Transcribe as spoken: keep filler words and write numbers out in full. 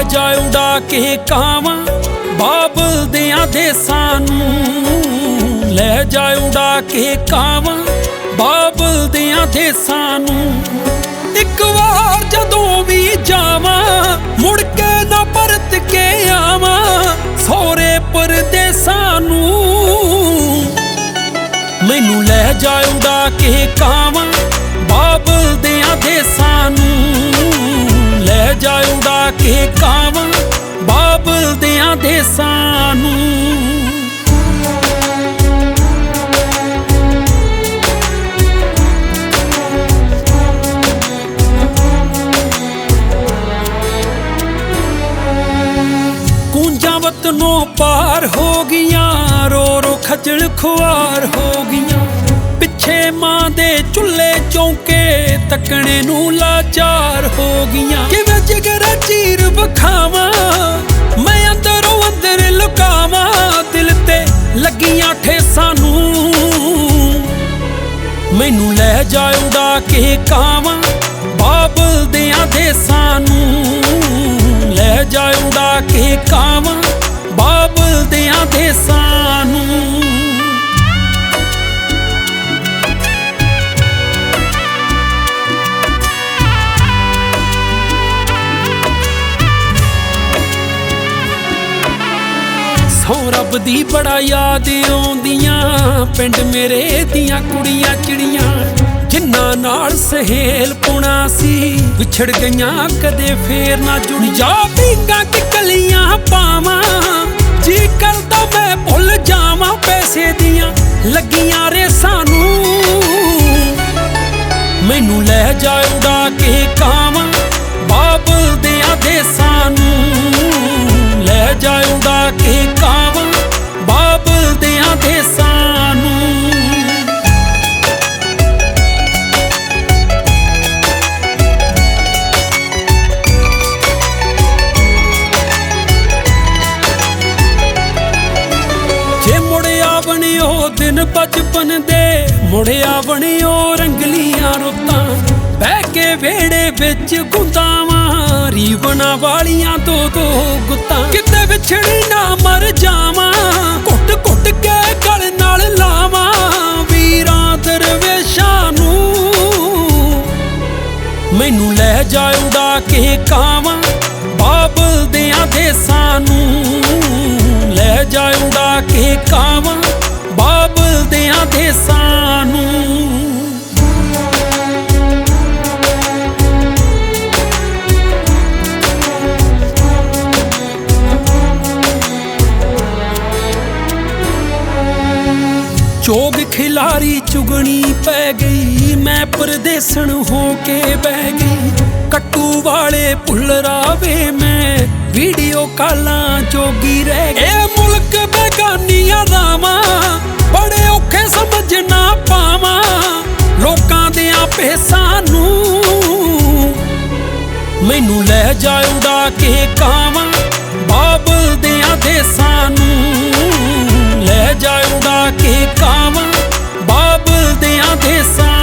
जा उड़ा के कावां बाबल दियां देसां नूं। लै जा उड़ा के कावां बाबल दियां देसां नूं। इक वार जदों भी जावां मुड़ के ना परत के आवां सौरे परदेसां नूं। मैनू लै जा उड़ा के कावां बाबल दियां देसां नूं। लै जा उड़ा के कावां बाबल दियां देसां नूं। कूंजां वतनों पार हो गियां रो रो खजल खुआर हो गियां। पिछे मां दे चुल्हे चौंके तकने नूं लाचार हो गियां। किवें जिगर चीर विखावां मैं अंदरों अंदर लुकावां दिल ते लगियां ठेसां नूं। मैनू लै जा उड़ा के कावां बाबल दियां देसां नूं। लै जा उड़ा के कावां बाबल दियां देसां नूं। सौ रब दी बड़ा याद आउंदियां पिंड मेरे दियां कुड़ियां चिड़ियां जिन्हां नाल सहेल पुणा सी विछड़ गईयां कदे फेर ना जुड़ जा। पींगा कि कलियां पावां जी करदा मैं भुल जावां पैसे दियां लगियां रेसां नूं। मैनू लै जा उड़ा के कावां बाबल दियां देसां नूं। लै जा उड़ा के कावां बाबल दियां देसां नूं। जे मुड़िया बनियो दिन बचपन दे मुड़िया बनियो रंगलियां रुत्तां बह के वेड़े विच गुंदावां रीवना वालियां दो दो गुत्तां। किते विछड़ी ना मर जावां घुट घुट के गल नाल लावां वीरां दरवेशां नूं। मैनू लै जा उड़ा के कावां बाबल दियां देसां नूं। लै जा उड़ा के कावां बाबल दियां देसां नूं। चोग खिलारी चुगनी पै गई मैं परदेसन हो के बह गई। कट्टू वाले भुल्लरावे मैं वीडियो कालां जोगी रह गई। ए मुल्क बेगानियां रावां बड़े औखे समझ ना पावां लोकां दियां भेसां नूं। मैनू लै जा उड़ा के कावां बाबल दियां देसां नूं। लै जा उड़ा के कावां बाबल दियां देसां